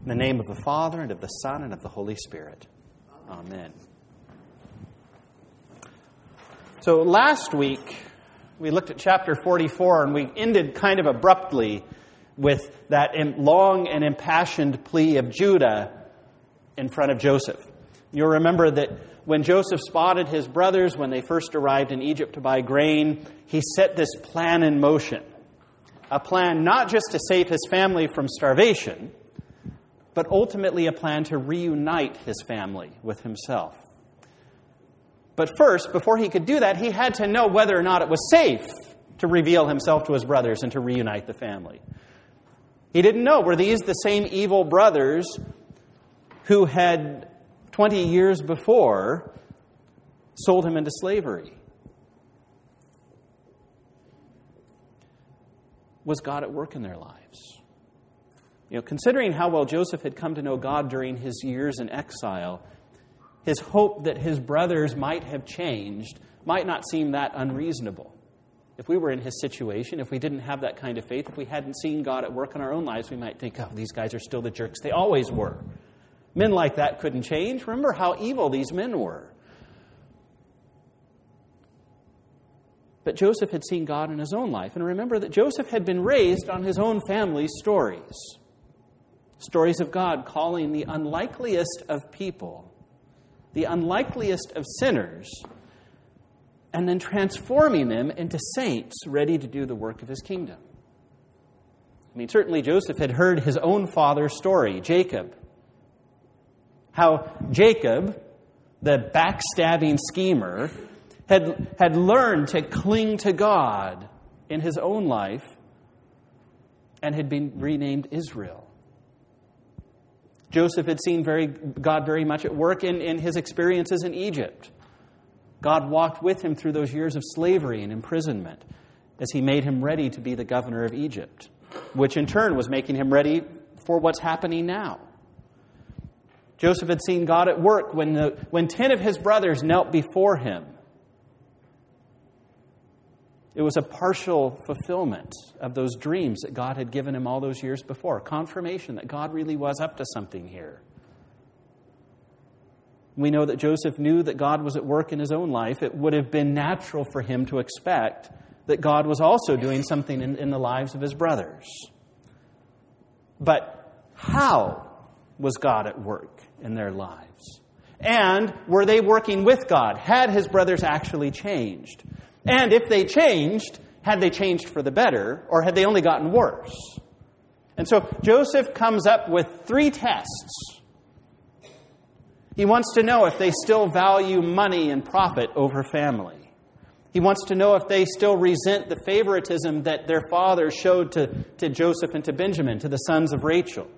In the name of the Father, and of the Son, and of the Holy Spirit. Amen. So last week, we looked at chapter 44, and we ended kind of abruptly with that long and impassioned plea of Judah in front of Joseph. You'll remember that when Joseph spotted his brothers when they first arrived in Egypt to buy grain, he set this plan in motion. A plan not just to save his family from starvation, but ultimately a plan to reunite his family with himself. But first, before he could do that, he had to know whether or not it was safe to reveal himself to his brothers and to reunite the family. He didn't know, were these the same evil brothers who had 20 years before sold him into slavery? Was God at work in their lives? Considering how well Joseph had come to know God during his years in exile, his hope that his brothers might have changed might not seem that unreasonable. If we were in his situation, if we didn't have that kind of faith, if we hadn't seen God at work in our own lives, we might think, oh, these guys are still the jerks they always were. Men like that couldn't change. Remember how evil these men were. But Joseph had seen God in his own life. And remember that Joseph had been raised on his own family's stories. Stories of God calling the unlikeliest of people, the unlikeliest of sinners, and then transforming them into saints ready to do the work of his kingdom. Certainly Joseph had heard his own father's story, Jacob. How Jacob, the backstabbing schemer, had learned to cling to God in his own life and had been renamed Israel. Joseph had seen God very much at work in his experiences in Egypt. God walked with him through those years of slavery and imprisonment as he made him ready to be the governor of Egypt, which in turn was making him ready for what's happening now. Joseph had seen God at work when 10 of his brothers knelt before him. It was a partial fulfillment of those dreams that God had given him all those years before. Confirmation that God really was up to something here. We know that Joseph knew that God was at work in his own life. It would have been natural for him to expect that God was also doing something in the lives of his brothers. But how was God at work in their lives? And were they working with God? Had his brothers actually changed? And if they changed, had they changed for the better, or had they only gotten worse? And so Joseph comes up with 3 tests. He wants to know if they still value money and profit over family. He wants to know if they still resent the favoritism that their father showed to Joseph and to Benjamin, to the sons of Rachel.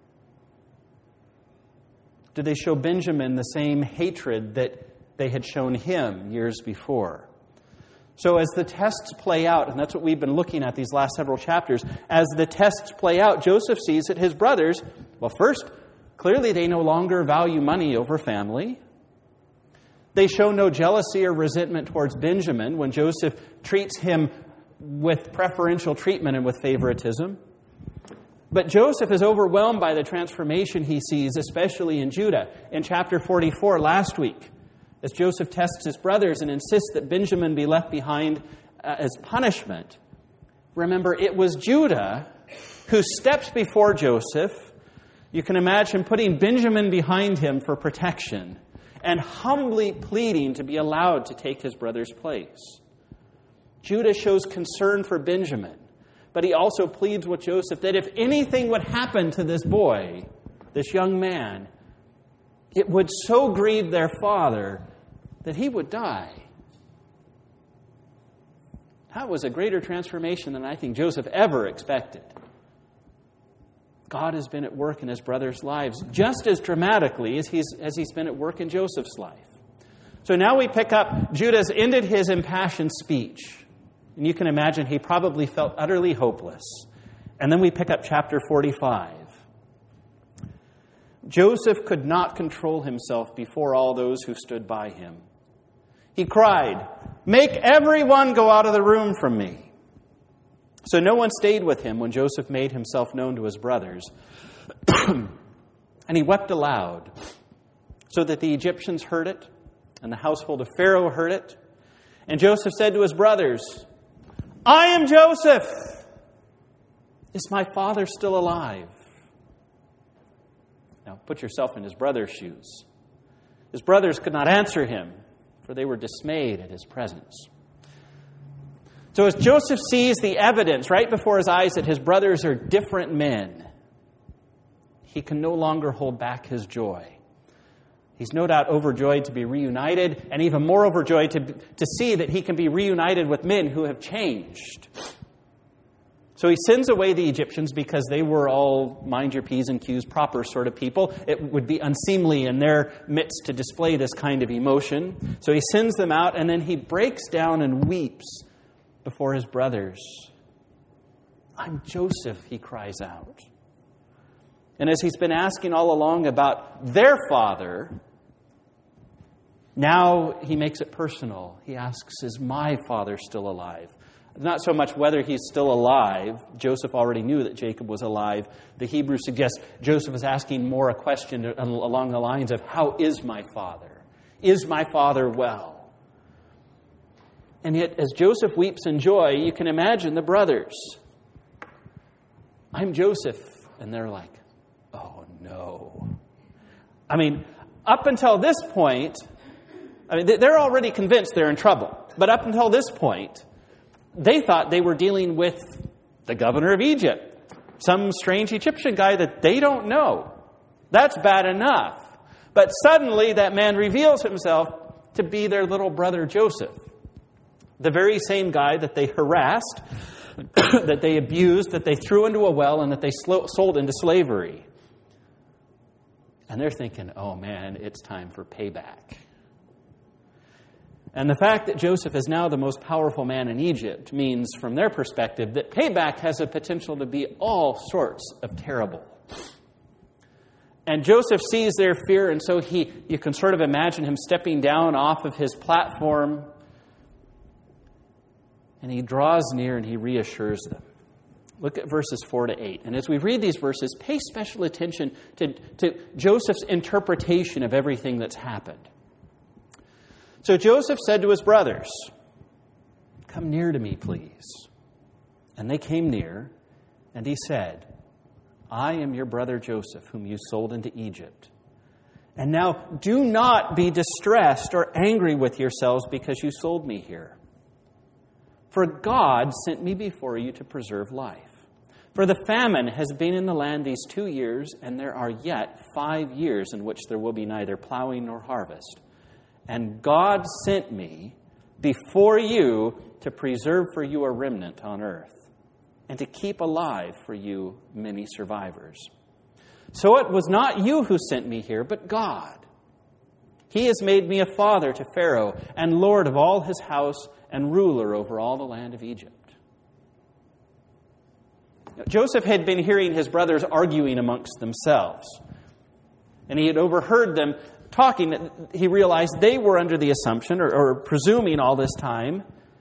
Do they show Benjamin the same hatred that they had shown him years before? So as the tests play out, and that's what we've been looking at these last several chapters, as the tests play out, Joseph sees that his brothers, well, first, clearly they no longer value money over family. They show no jealousy or resentment towards Benjamin when Joseph treats him with preferential treatment and with favoritism. But Joseph is overwhelmed by the transformation he sees, especially in Judah. In chapter 44 last week, as Joseph tests his brothers and insists that Benjamin be left behind as punishment, remember, it was Judah who steps before Joseph. You can imagine putting Benjamin behind him for protection and humbly pleading to be allowed to take his brother's place. Judah shows concern for Benjamin, but he also pleads with Joseph that if anything would happen to this boy, this young man, it would so grieve their father that he would die. That was a greater transformation than I think Joseph ever expected. God has been at work in his brothers' lives just as dramatically as he's been at work in Joseph's life. So now we pick up, Judah's ended his impassioned speech. And you can imagine he probably felt utterly hopeless. And then we pick up chapter 45. Joseph could not control himself before all those who stood by him. He cried, "Make everyone go out of the room from me." So no one stayed with him when Joseph made himself known to his brothers. And he wept aloud, so that the Egyptians heard it, and the household of Pharaoh heard it. And Joseph said to his brothers, I am Joseph. Is my father still alive? Now, put yourself in his brother's shoes. His brothers could not answer him, for they were dismayed at his presence. So as Joseph sees the evidence right before his eyes that his brothers are different men, he can no longer hold back his joy. He's no doubt overjoyed to be reunited, and even more overjoyed to see that he can be reunited with men who have changed. So he sends away the Egyptians because they were all mind your P's and Q's proper sort of people. It would be unseemly in their midst to display this kind of emotion. So he sends them out, and then he breaks down and weeps before his brothers. I'm Joseph, he cries out. And as he's been asking all along about their father, now he makes it personal. He asks, is my father still alive? Not so much whether he's still alive. Joseph already knew that Jacob was alive. The Hebrew suggests Joseph is asking more a question along the lines of, how is my father? Is my father well? And yet, as Joseph weeps in joy, you can imagine the brothers. I'm Joseph. And they're like, oh no. I mean, up until this point, they're already convinced they're in trouble. But up until this point, they thought they were dealing with the governor of Egypt, some strange Egyptian guy that they don't know. That's bad enough. But suddenly that man reveals himself to be their little brother Joseph, the very same guy that they harassed, that they abused, that they threw into a well, and that they sold into slavery. And they're thinking, oh man, it's time for payback. And the fact that Joseph is now the most powerful man in Egypt means, from their perspective, that payback has a potential to be all sorts of terrible. And Joseph sees their fear, and so you can sort of imagine him stepping down off of his platform, and he draws near and he reassures them. Look at verses 4 to 8. And as we read these verses, pay special attention to Joseph's interpretation of everything that's happened. So Joseph said to his brothers, come near to me, please. And they came near, and he said, I am your brother Joseph, whom you sold into Egypt. And now do not be distressed or angry with yourselves because you sold me here. For God sent me before you to preserve life. For the famine has been in the land these 2 years, and there are yet 5 years in which there will be neither plowing nor harvest. And God sent me before you to preserve for you a remnant on earth, and to keep alive for you many survivors. So it was not you who sent me here, but God. He has made me a father to Pharaoh, and lord of all his house, and ruler over all the land of Egypt. Now, Joseph had been hearing his brothers arguing amongst themselves, and he had overheard them talking. He realized they were under the assumption, or presuming all this time,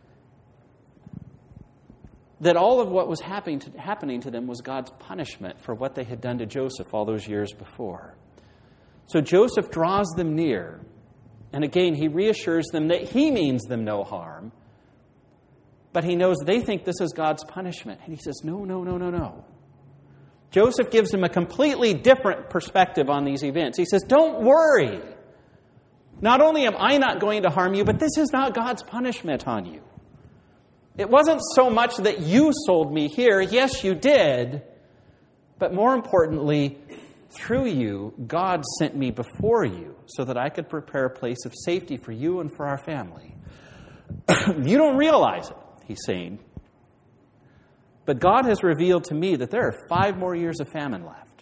that all of what was happening to them was God's punishment for what they had done to Joseph all those years before. So Joseph draws them near, and again he reassures them that he means them no harm, but he knows they think this is God's punishment. And he says, no. Joseph gives him a completely different perspective on these events. He says, don't worry. Not only am I not going to harm you, but this is not God's punishment on you. It wasn't so much that you sold me here. Yes, you did. But more importantly, through you, God sent me before you so that I could prepare a place of safety for you and for our family. You don't realize it, he's saying. But God has revealed to me that there are 5 more years of famine left.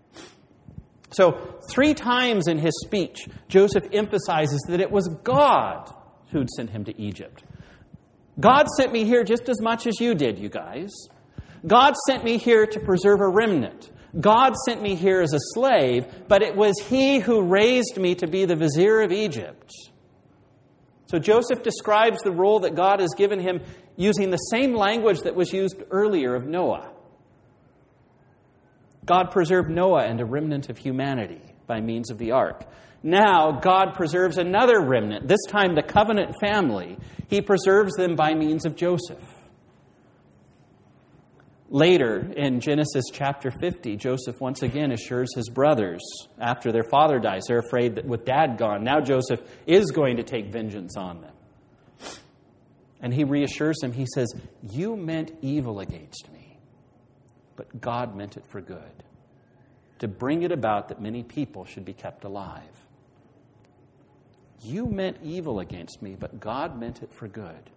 So 3 times in his speech, Joseph emphasizes that it was God who'd sent him to Egypt. God sent me here just as much as you did, you guys. God sent me here to preserve a remnant. God sent me here as a slave, but it was He who raised me to be the vizier of Egypt. So Joseph describes the role that God has given him using the same language that was used earlier of Noah. God preserved Noah and a remnant of humanity by means of the ark. Now, God preserves another remnant, this time the covenant family. He preserves them by means of Joseph. Later, in Genesis chapter 50, Joseph once again assures his brothers, after their father dies, they're afraid that with dad gone, now Joseph is going to take vengeance on them. And he reassures them, he says, "You meant evil against me, but God meant it for good, to bring it about that many people should be kept alive." You meant evil against me, but God meant it for good.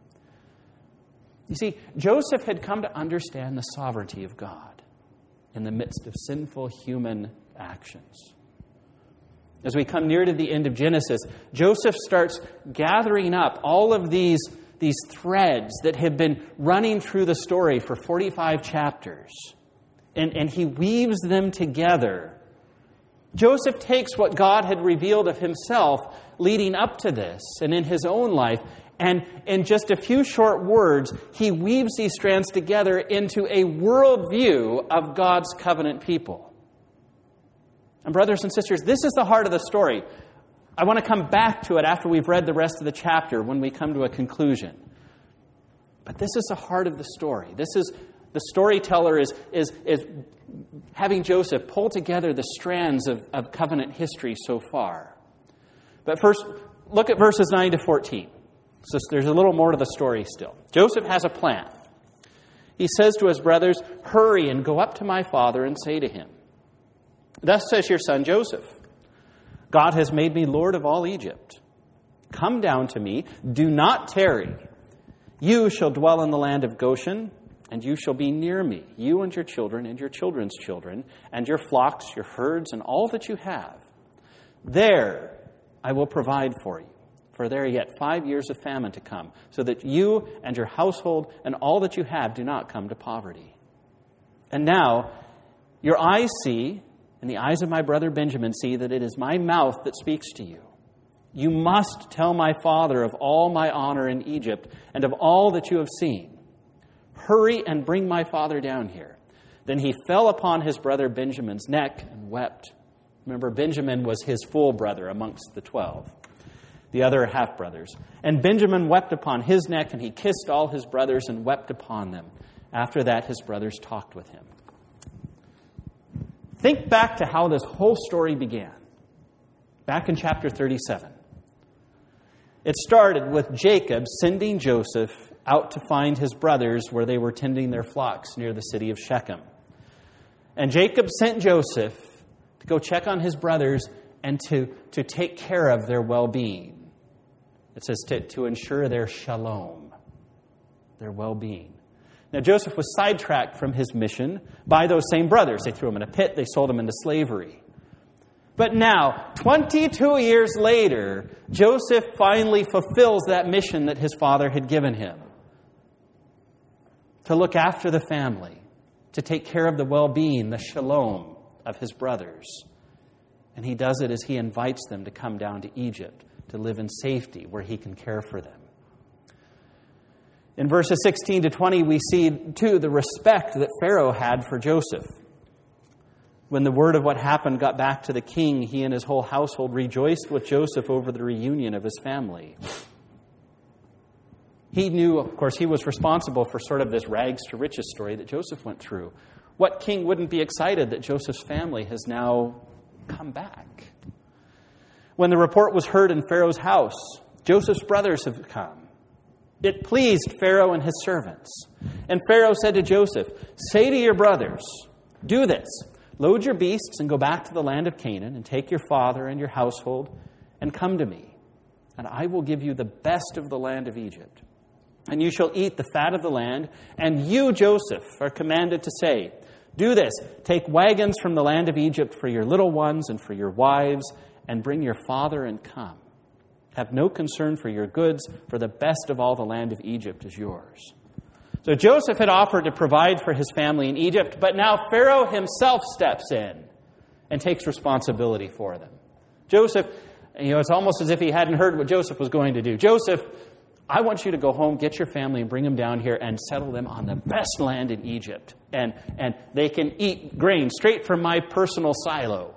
You see, Joseph had come to understand the sovereignty of God in the midst of sinful human actions. As we come near to the end of Genesis, Joseph starts gathering up all of these threads that have been running through the story for 45 chapters, and he weaves them together. Joseph takes what God had revealed of himself leading up to this and in his own life, and in just a few short words, he weaves these strands together into a worldview of God's covenant people. And brothers and sisters, this is the heart of the story. I want to come back to it after we've read the rest of the chapter when we come to a conclusion. But this is the heart of the story. This is the storyteller is having Joseph pull together the strands of covenant history so far. But first, look at verses 9 to 14. So there's a little more to the story still. Joseph has a plan. He says to his brothers, "Hurry and go up to my father and say to him, 'Thus says your son Joseph, God has made me Lord of all Egypt. Come down to me, do not tarry. You shall dwell in the land of Goshen, and you shall be near me, you and your children and your children's children, and your flocks, your herds, and all that you have. There I will provide for you, for there are yet 5 years of famine to come, so that you and your household and all that you have do not come to poverty. And now your eyes see, and the eyes of my brother Benjamin see, that it is my mouth that speaks to you. You must tell my father of all my honor in Egypt and of all that you have seen. Hurry and bring my father down here.' Then he fell upon his brother Benjamin's neck and wept." Remember, Benjamin was his full brother amongst the 12, the other half-brothers. "And Benjamin wept upon his neck, and he kissed all his brothers and wept upon them. After that, his brothers talked with him." Think back to how this whole story began. Back in chapter 37. It started with Jacob sending Joseph out to find his brothers where they were tending their flocks near the city of Shechem. And Jacob sent Joseph to go check on his brothers and to take care of their well-being. It says to ensure their shalom, their well-being. Now, Joseph was sidetracked from his mission by those same brothers. They threw him in a pit. They sold him into slavery. But now, 22 years later, Joseph finally fulfills that mission that his father had given him. To look after the family, to take care of the well-being, the shalom of his brothers. And he does it as he invites them to come down to Egypt to live in safety where he can care for them. In verses 16 to 20, we see, too, the respect that Pharaoh had for Joseph. When the word of what happened got back to the king, he and his whole household rejoiced with Joseph over the reunion of his family. He knew, of course, he was responsible for sort of this rags to riches story that Joseph went through. What king wouldn't be excited that Joseph's family has now come back? When the report was heard in Pharaoh's house, Joseph's brothers have come. It pleased Pharaoh and his servants. And Pharaoh said to Joseph, "Say to your brothers, do this. Load your beasts and go back to the land of Canaan and take your father and your household and come to me. And I will give you the best of the land of Egypt. And you shall eat the fat of the land. And you, Joseph, are commanded to say, do this. Take wagons from the land of Egypt for your little ones and for your wives, and bring your father and come. Have no concern for your goods, for the best of all the land of Egypt is yours." So Joseph had offered to provide for his family in Egypt, but now Pharaoh himself steps in and takes responsibility for them. Joseph, it's almost as if he hadn't heard what Joseph was going to do. Joseph I want you to go home, get your family, and bring them down here and settle them on the best land in Egypt. And they can eat grain straight from my personal silo.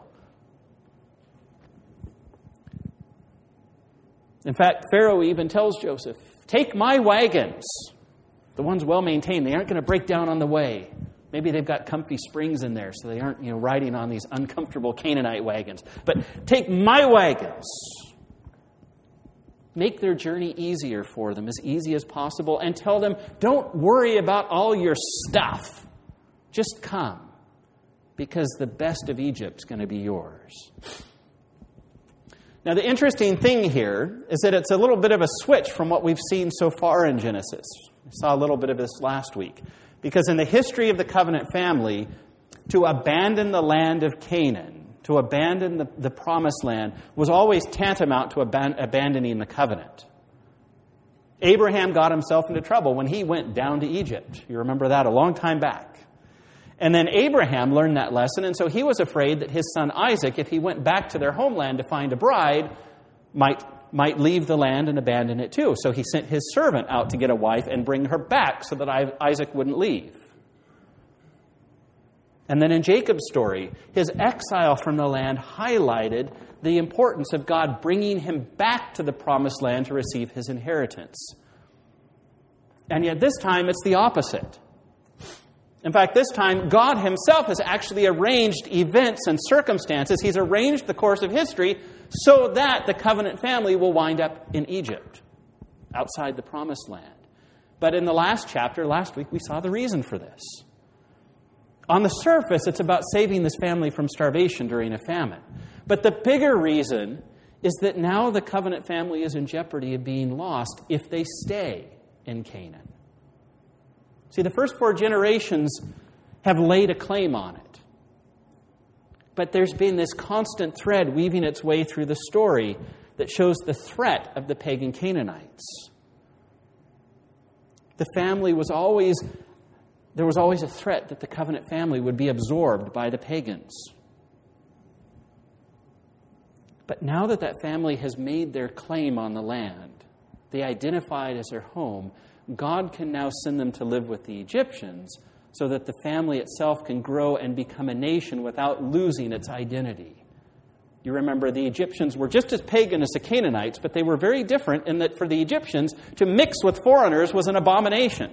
In fact, Pharaoh even tells Joseph, take my wagons. The ones well maintained, they aren't going to break down on the way. Maybe they've got comfy springs in there, so they aren't, riding on these uncomfortable Canaanite wagons. But take my wagons. Make their journey easier for them, as easy as possible, and tell them, don't worry about all your stuff. Just come, because the best of Egypt's going to be yours. Now, the interesting thing here is that it's a little bit of a switch from what we've seen so far in Genesis. We saw a little bit of this last week. Because in the history of the covenant family, to abandon the land of Canaan, to abandon the promised land, was always tantamount to abandoning the covenant. Abraham got himself into trouble when he went down to Egypt. You remember that a long time back. And then Abraham learned that lesson, and so he was afraid that his son Isaac, if he went back to their homeland to find a bride, might leave the land and abandon it too. So he sent his servant out to get a wife and bring her back so that Isaac wouldn't leave. And then in Jacob's story, his exile from the land highlighted the importance of God bringing him back to the promised land to receive his inheritance. And yet this time it's the opposite. In fact, this time God himself has actually arranged events and circumstances. He's arranged the course of history so that the covenant family will wind up in Egypt, outside the promised land. But in the last chapter, last week, we saw the reason for this. On the surface, it's about saving this family from starvation during a famine. But the bigger reason is that now the covenant family is in jeopardy of being lost if they stay in Canaan. See, the first 4 generations have laid a claim on it. But there's been this constant thread weaving its way through the story that shows the threat of the pagan Canaanites. There was always a threat that the covenant family would be absorbed by the pagans. But now that family has made their claim on the land, they identify it as their home, God can now send them to live with the Egyptians so that the family itself can grow and become a nation without losing its identity. You remember the Egyptians were just as pagan as the Canaanites, but they were very different in that for the Egyptians, to mix with foreigners was an abomination.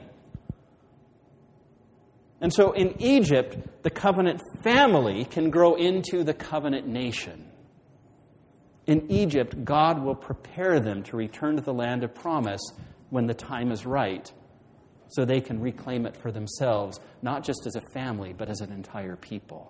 And so in Egypt, the covenant family can grow into the covenant nation. In Egypt, God will prepare them to return to the land of promise when the time is right, so they can reclaim it for themselves, not just as a family, but as an entire people.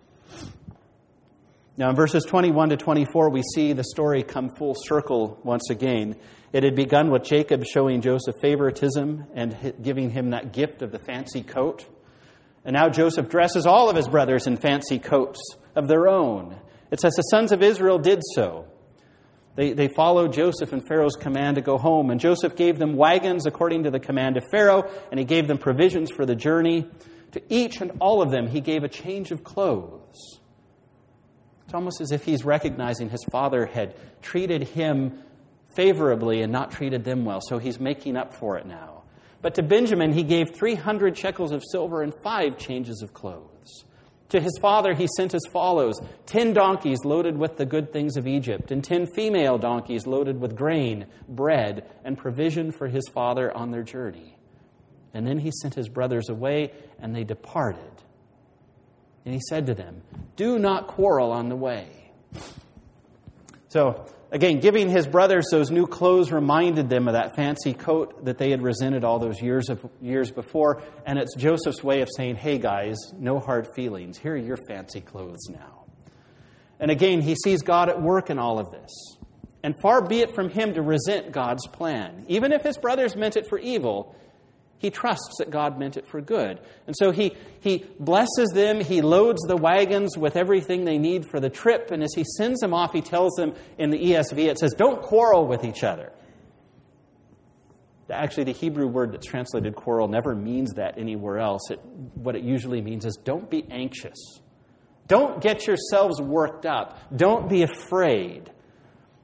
Now, in verses 21 to 24, we see the story come full circle once again. It had begun with Jacob showing Joseph favoritism and giving him that gift of the fancy coat. And now Joseph dresses all of his brothers in fancy coats of their own. It says the sons of Israel did so. They followed Joseph and Pharaoh's command to go home. And Joseph gave them wagons according to the command of Pharaoh, and he gave them provisions for the journey. To each and all of them, he gave a change of clothes. It's almost as if he's recognizing his father had treated him favorably and not treated them well, so he's making up for it now. But to Benjamin, he gave 300 shekels of silver and 5 changes of clothes. To his father, he sent as follows: 10 donkeys loaded with the good things of Egypt, and 10 female donkeys loaded with grain, bread, and provision for his father on their journey. And then he sent his brothers away, and they departed. And he said to them, "Do not quarrel on the way." So, again, giving his brothers those new clothes reminded them of that fancy coat that they had resented all those years before. And it's Joseph's way of saying, hey guys, no hard feelings. Here are your fancy clothes now. And again, he sees God at work in all of this. And far be it from him to resent God's plan. Even if his brothers meant it for evil, he trusts that God meant it for good. And so he blesses them. He loads the wagons with everything they need for the trip. And as he sends them off, he tells them in the ESV, it says, don't quarrel with each other. Actually, the Hebrew word that's translated quarrel never means that anywhere else. What it usually means is don't be anxious. Don't get yourselves worked up. Don't be afraid.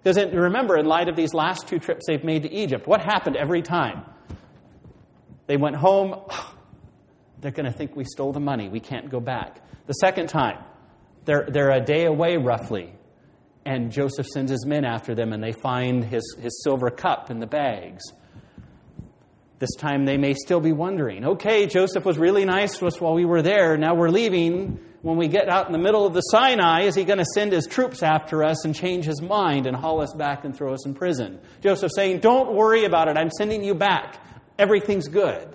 Because remember, in light of these last 2 trips they've made to Egypt, what happened every time? They went home, they're going to think we stole the money. We can't go back. The second time, they're a day away roughly, and Joseph sends his men after them, and they find his silver cup in the bags. This time they may still be wondering, okay, Joseph was really nice to us while we were there. Now we're leaving. When we get out in the middle of the Sinai, is he going to send his troops after us and change his mind and haul us back and throw us in prison? Joseph saying, don't worry about it. I'm sending you back. Everything's good.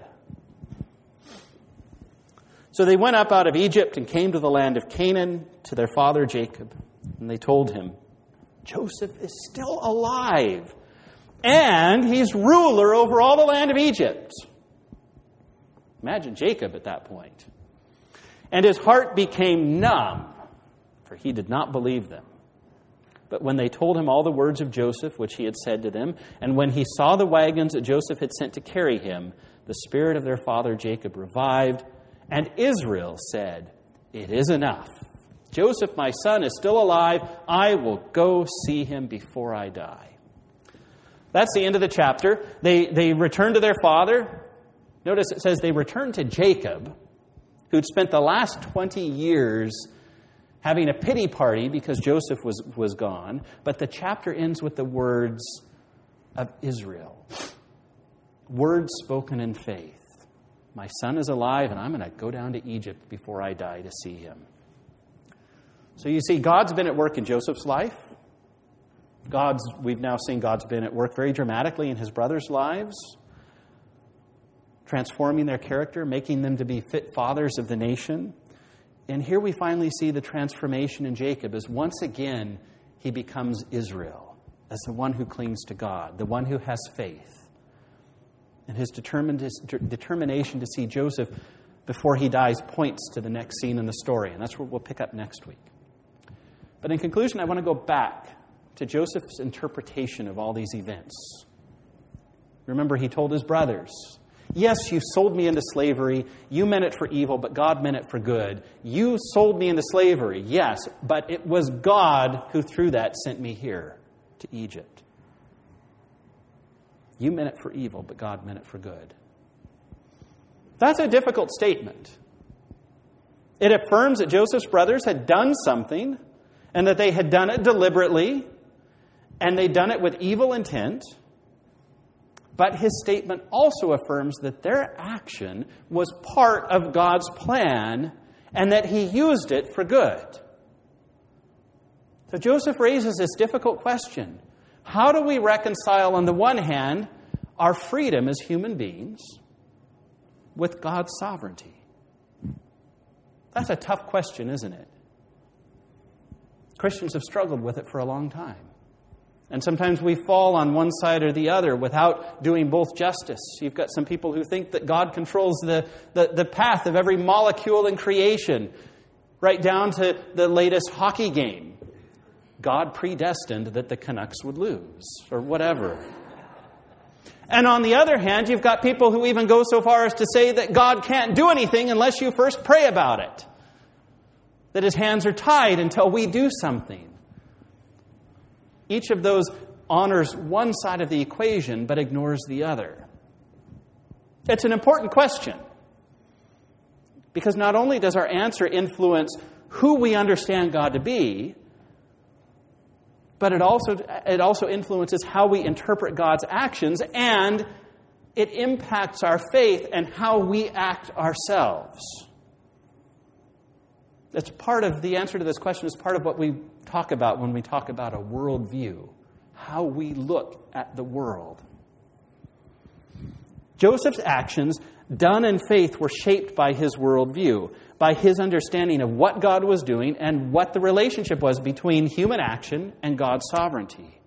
So they went up out of Egypt and came to the land of Canaan to their father Jacob. And they told him, Joseph is still alive. And he's ruler over all the land of Egypt. Imagine Jacob at that point. And his heart became numb, for he did not believe them. But when they told him all the words of Joseph, which he had said to them, and when he saw the wagons that Joseph had sent to carry him, the spirit of their father Jacob revived, and Israel said, it is enough. Joseph, my son, is still alive. I will go see him before I die. That's the end of the chapter. They return to their father. Notice it says they returned to Jacob, who'd spent the last 20 years having a pity party because Joseph was gone. But the chapter ends with the words of Israel. Words spoken in faith. My son is alive, and I'm going to go down to Egypt before I die to see him. So you see, God's been at work in Joseph's life. We've now seen God's been at work very dramatically in his brothers' lives, transforming their character, making them to be fit fathers of the nation. And here we finally see the transformation in Jacob as once again he becomes Israel, as the one who clings to God, the one who has faith. And his determination to see Joseph before he dies points to the next scene in the story. And that's where we'll pick up next week. But in conclusion, I want to go back to Joseph's interpretation of all these events. Remember, he told his brothers, yes, you sold me into slavery. You meant it for evil, but God meant it for good. You sold me into slavery, yes, but it was God who through that sent me here to Egypt. You meant it for evil, but God meant it for good. That's a difficult statement. It affirms that Joseph's brothers had done something and that they had done it deliberately and they'd done it with evil intent. But his statement also affirms that their action was part of God's plan and that he used it for good. So Joseph raises this difficult question. How do we reconcile, on the one hand, our freedom as human beings with God's sovereignty? That's a tough question, isn't it? Christians have struggled with it for a long time. And sometimes we fall on one side or the other without doing both justice. You've got some people who think that God controls the path of every molecule in creation, right down to the latest hockey game. God predestined that the Canucks would lose, or whatever. And on the other hand, you've got people who even go so far as to say that God can't do anything unless you first pray about it. That his hands are tied until we do something. Each of those honors one side of the equation but ignores the other. It's an important question. Because not only does our answer influence who we understand God to be, but it also influences how we interpret God's actions, and it impacts our faith and how we act ourselves. That's part of the answer to this question, is part of what we talk about when we talk about a worldview, how we look at the world. Joseph's actions, done in faith, were shaped by his worldview, by his understanding of what God was doing and what the relationship was between human action and God's sovereignty.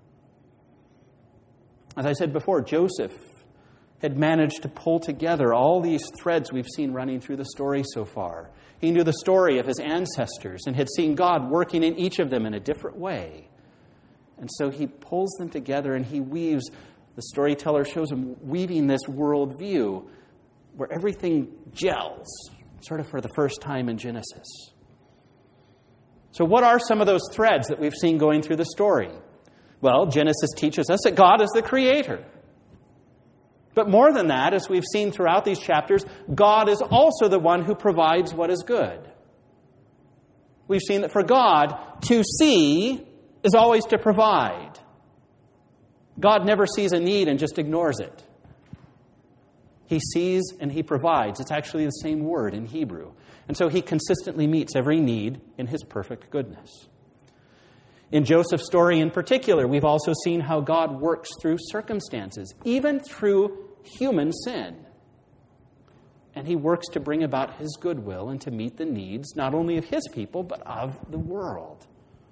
As I said before, Joseph had managed to pull together all these threads we've seen running through the story so far. He knew the story of his ancestors and had seen God working in each of them in a different way. And so he pulls them together and he weaves, the storyteller shows him weaving this worldview where everything gels, sort of for the first time in Genesis. So what are some of those threads that we've seen going through the story? Well, Genesis teaches us that God is the creator. But more than that, as we've seen throughout these chapters, God is also the one who provides what is good. We've seen that for God, to see is always to provide. God never sees a need and just ignores it. He sees and He provides. It's actually the same word in Hebrew. And so He consistently meets every need in His perfect goodness. In Joseph's story in particular, we've also seen how God works through circumstances, even through human sin. And He works to bring about His goodwill and to meet the needs not only of His people, but of the world.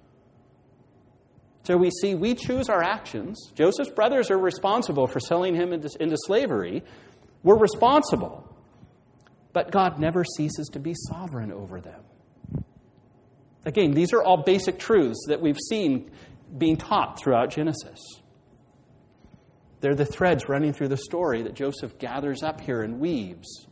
So we see we choose our actions. Joseph's brothers are responsible for selling him into slavery. We're responsible. But God never ceases to be sovereign over them. Again, these are all basic truths that we've seen being taught throughout Genesis. They're the threads running through the story that Joseph gathers up here and weaves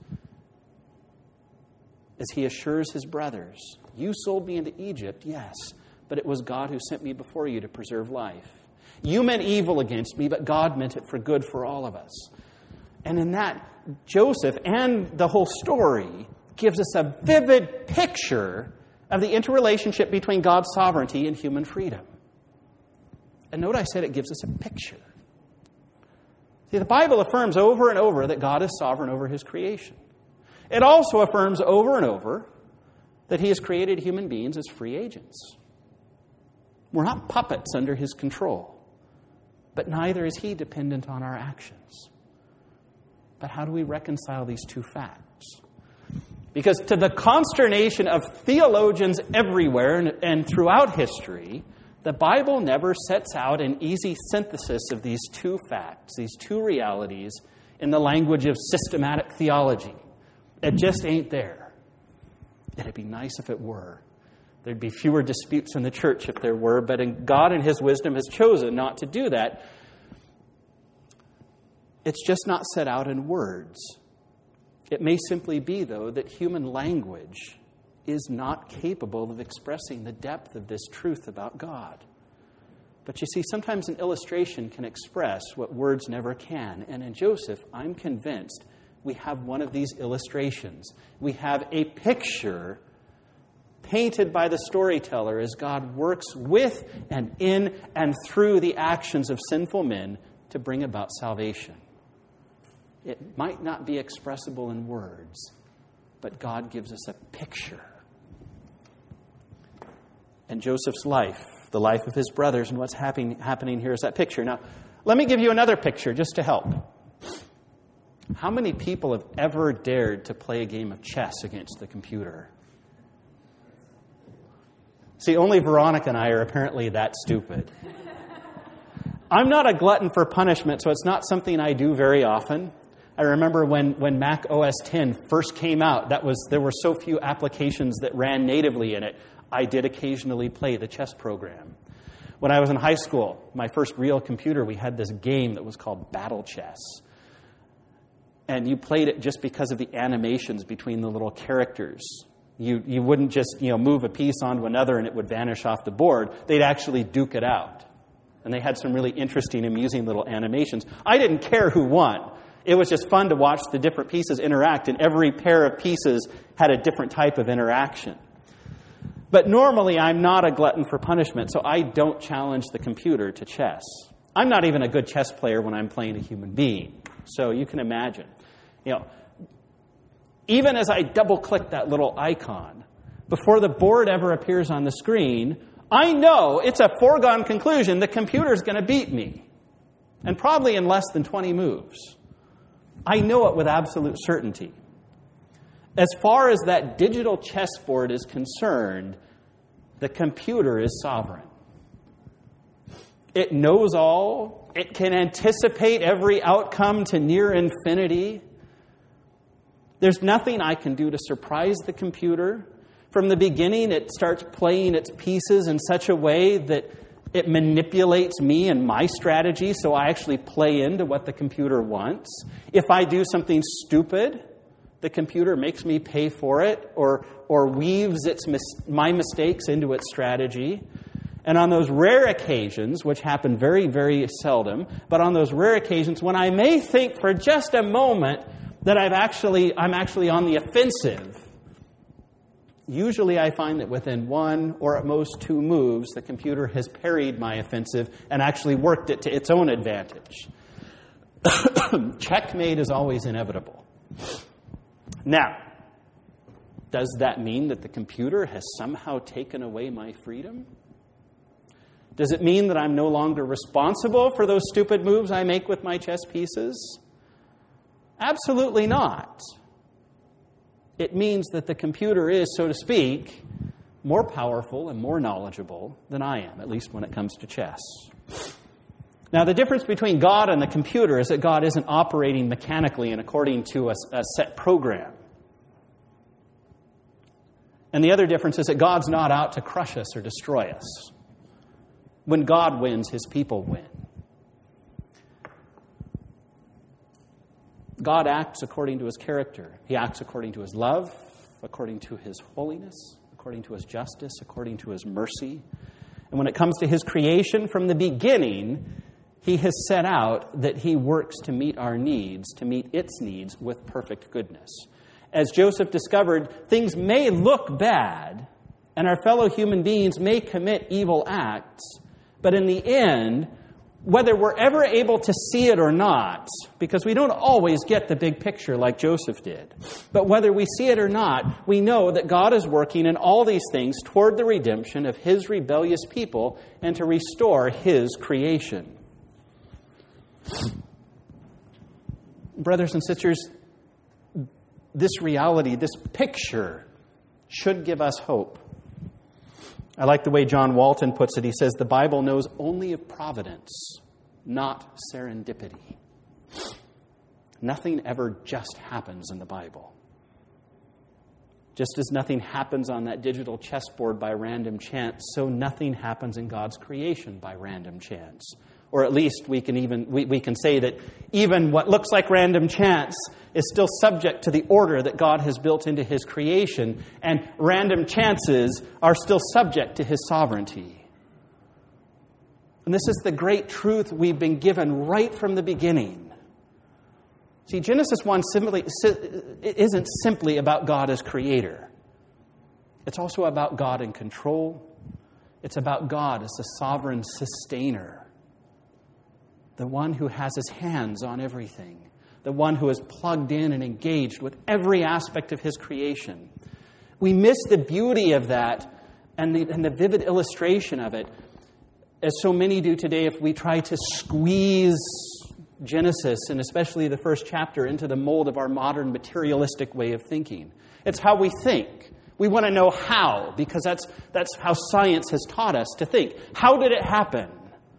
as he assures his brothers, you sold me into Egypt, yes, but it was God who sent me before you to preserve life. You meant evil against me, but God meant it for good for all of us. And in that, Joseph and the whole story gives us a vivid picture of the interrelationship between God's sovereignty and human freedom. And note I said it gives us a picture. See, the Bible affirms over and over that God is sovereign over His creation. It also affirms over and over that He has created human beings as free agents. We're not puppets under His control, but neither is He dependent on our actions. But how do we reconcile these two facts? Because to the consternation of theologians everywhere and throughout history, the Bible never sets out an easy synthesis of these two facts, these two realities, in the language of systematic theology. It just ain't there. It'd be nice if it were. There'd be fewer disputes in the church if there were, but God in His wisdom has chosen not to do that. It's just not set out in words. It may simply be, though, that human language is not capable of expressing the depth of this truth about God. But you see, sometimes an illustration can express what words never can. And in Joseph, I'm convinced we have one of these illustrations. We have a picture painted by the storyteller as God works with and in and through the actions of sinful men to bring about salvation. It might not be expressible in words, but God gives us a picture. And Joseph's life, the life of his brothers, and what's happening here is that picture. Now, let me give you another picture just to help. How many people have ever dared to play a game of chess against the computer? See, only Veronica and I are apparently that stupid. I'm not a glutton for punishment, so it's not something I do very often. I remember when Mac OS X first came out, there were so few applications that ran natively in it. I did occasionally play the chess program. When I was in high school, my first real computer, we had this game that was called Battle Chess. And you played it just because of the animations between the little characters. You wouldn't just move a piece onto another and it would vanish off the board. They'd actually duke it out. And they had some really interesting, amusing little animations. I didn't care who won. It was just fun to watch the different pieces interact, and every pair of pieces had a different type of interaction. But normally, I'm not a glutton for punishment, so I don't challenge the computer to chess. I'm not even a good chess player when I'm playing a human being. So you can imagine. Even as I double-click that little icon, before the board ever appears on the screen, I know it's a foregone conclusion the computer's going to beat me. And probably in less than 20 moves. I know it with absolute certainty. As far as that digital chessboard is concerned, the computer is sovereign. It knows all. It can anticipate every outcome to near infinity. There's nothing I can do to surprise the computer. From the beginning, it starts playing its pieces in such a way that it manipulates me and my strategy, so I actually play into what the computer wants. If I do something stupid, the computer makes me pay for it or weaves my mistakes into its strategy. And on those rare occasions, which happen very, very seldom, but on those rare occasions when I may think for just a moment that I'm actually on the offensive, usually I find that within one or at most two moves, the computer has parried my offensive and actually worked it to its own advantage. Checkmate is always inevitable. Now, does that mean that the computer has somehow taken away my freedom? Does it mean that I'm no longer responsible for those stupid moves I make with my chess pieces? Absolutely not. It means that the computer is, so to speak, more powerful and more knowledgeable than I am, at least when it comes to chess. Now, the difference between God and the computer is that God isn't operating mechanically and according to a set program. And the other difference is that God's not out to crush us or destroy us. When God wins, His people win. God acts according to His character. He acts according to His love, according to His holiness, according to His justice, according to His mercy. And when it comes to His creation from the beginning, He has set out that He works to meet our needs, to meet its needs with perfect goodness. As Joseph discovered, things may look bad, and our fellow human beings may commit evil acts, but in the end, whether we're ever able to see it or not, because we don't always get the big picture like Joseph did, but whether we see it or not, we know that God is working in all these things toward the redemption of His rebellious people and to restore His creation. Brothers and sisters, this reality, this picture, should give us hope. I like the way John Walton puts it. He says, the Bible knows only of providence, not serendipity. Nothing ever just happens in the Bible. Just as nothing happens on that digital chessboard by random chance, so nothing happens in God's creation by random chance. Or at least we can say that even what looks like random chance is still subject to the order that God has built into His creation, and random chances are still subject to His sovereignty. And this is the great truth we've been given right from the beginning. See, Genesis 1 isn't simply about God as creator. It's also about God in control. It's about God as the sovereign sustainer. The one who has His hands on everything. The one who is plugged in and engaged with every aspect of His creation. We miss the beauty of that and the vivid illustration of it, as so many do today, if we try to squeeze Genesis, and especially the first chapter, into the mold of our modern materialistic way of thinking. It's how we think. We want to know how, because that's how science has taught us to think. How did it happen?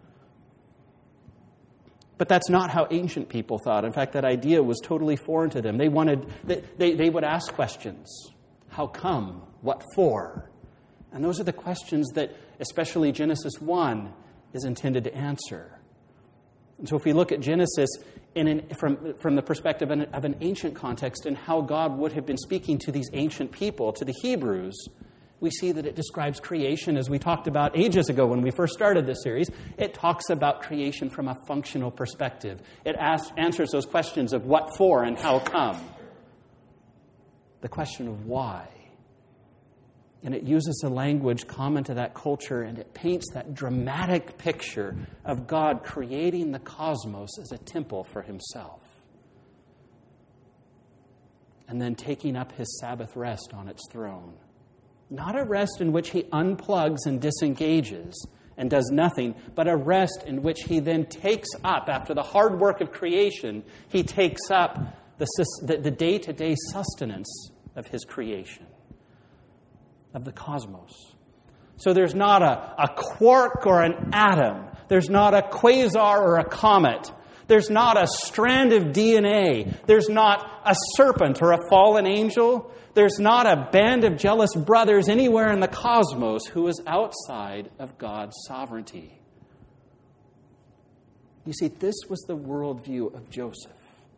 But that's not how ancient people thought. In fact, that idea was totally foreign to them. They would ask questions. How come? What for? And those are the questions that, especially Genesis 1, is intended to answer. And so if we look at Genesis from the perspective of an ancient context and how God would have been speaking to these ancient people, to the Hebrews, we see that it describes creation, as we talked about ages ago when we first started this series. It talks about creation from a functional perspective. It answers those questions of what for and how come. The question of why. And it uses a language common to that culture, and it paints that dramatic picture of God creating the cosmos as a temple for Himself. And then taking up His Sabbath rest on its throne. Not a rest in which He unplugs and disengages and does nothing, but a rest in which He then takes up, after the hard work of creation, He takes up the day-to-day sustenance of His creation, of the cosmos. So there's not a quark or an atom. There's not a quasar or a comet. There's not a strand of DNA. There's not a serpent or a fallen angel. There's not a band of jealous brothers anywhere in the cosmos who is outside of God's sovereignty. You see, this was the worldview of Joseph.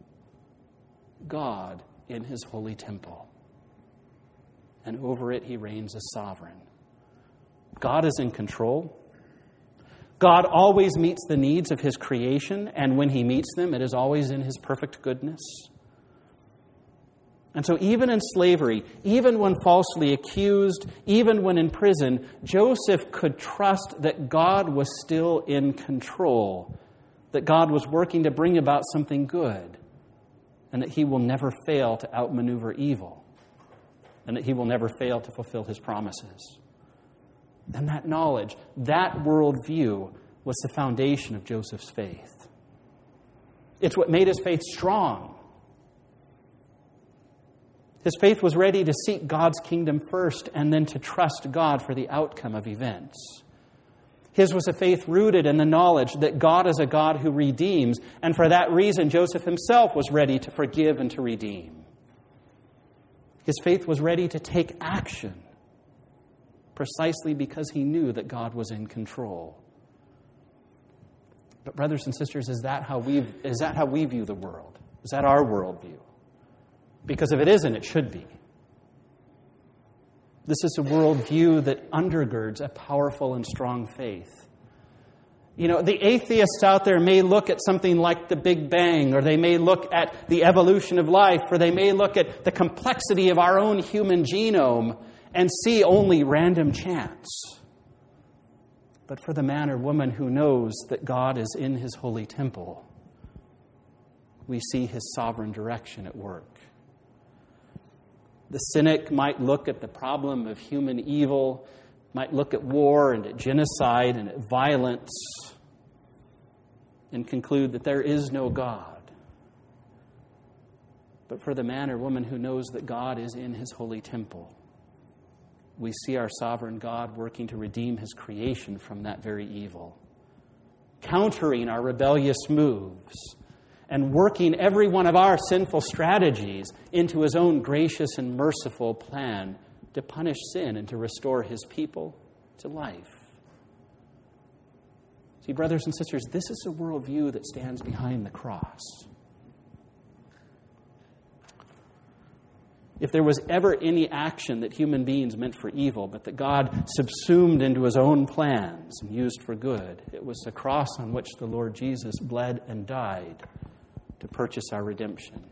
God in His holy temple. And over it He reigns as sovereign. God is in control. God always meets the needs of his creation, and when he meets them, it is always in his perfect goodness. And so even in slavery, even when falsely accused, even when in prison, Joseph could trust that God was still in control, that God was working to bring about something good, and that he will never fail to outmaneuver evil, and that he will never fail to fulfill his promises. And that knowledge, that worldview, was the foundation of Joseph's faith. It's what made his faith strong. His faith was ready to seek God's kingdom first and then to trust God for the outcome of events. His was a faith rooted in the knowledge that God is a God who redeems, and for that reason Joseph himself was ready to forgive and to redeem. His faith was ready to take action precisely because he knew that God was in control. But brothers and sisters, is that how we view the world? Is that our worldview? Because if it isn't, it should be. This is a worldview that undergirds a powerful and strong faith. You know, the atheists out there may look at something like the Big Bang, or they may look at the evolution of life, or they may look at the complexity of our own human genome and see only random chance. But for the man or woman who knows that God is in his holy temple, we see his sovereign direction at work. The cynic might look at the problem of human evil, might look at war and at genocide and at violence, and conclude that there is no God. But for the man or woman who knows that God is in his holy temple, we see our sovereign God working to redeem his creation from that very evil, countering our rebellious moves, and working every one of our sinful strategies into his own gracious and merciful plan to punish sin and to restore his people to life. See, brothers and sisters, this is a worldview that stands behind the cross. If there was ever any action that human beings meant for evil, but that God subsumed into his own plans and used for good, it was the cross on which the Lord Jesus bled and died to purchase our redemption.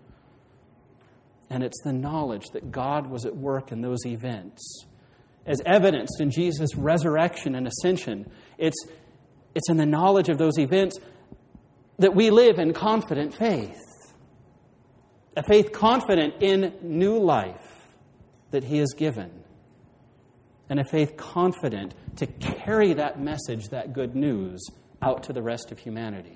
And it's the knowledge that God was at work in those events, as evidenced in Jesus' resurrection and ascension. It's in the knowledge of those events that we live in confident faith. A faith confident in new life that he has given. And a faith confident to carry that message, that good news, out to the rest of humanity.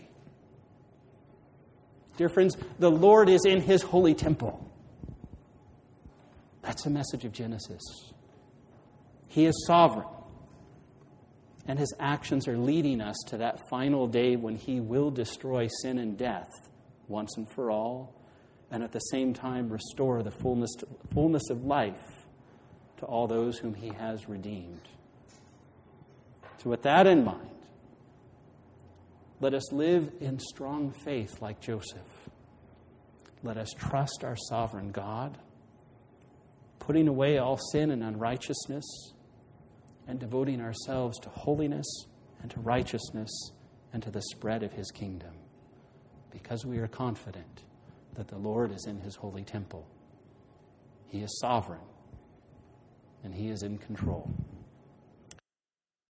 Dear friends, the Lord is in his holy temple. That's the message of Genesis. He is sovereign. And his actions are leading us to that final day when he will destroy sin and death once and for all, and at the same time restore the fullness of life to all those whom he has redeemed. So with that in mind, let us live in strong faith like Joseph. Let us trust our sovereign God, putting away all sin and unrighteousness, and devoting ourselves to holiness and to righteousness and to the spread of his kingdom, because we are confident that the Lord is in his holy temple. He is sovereign, and he is in control.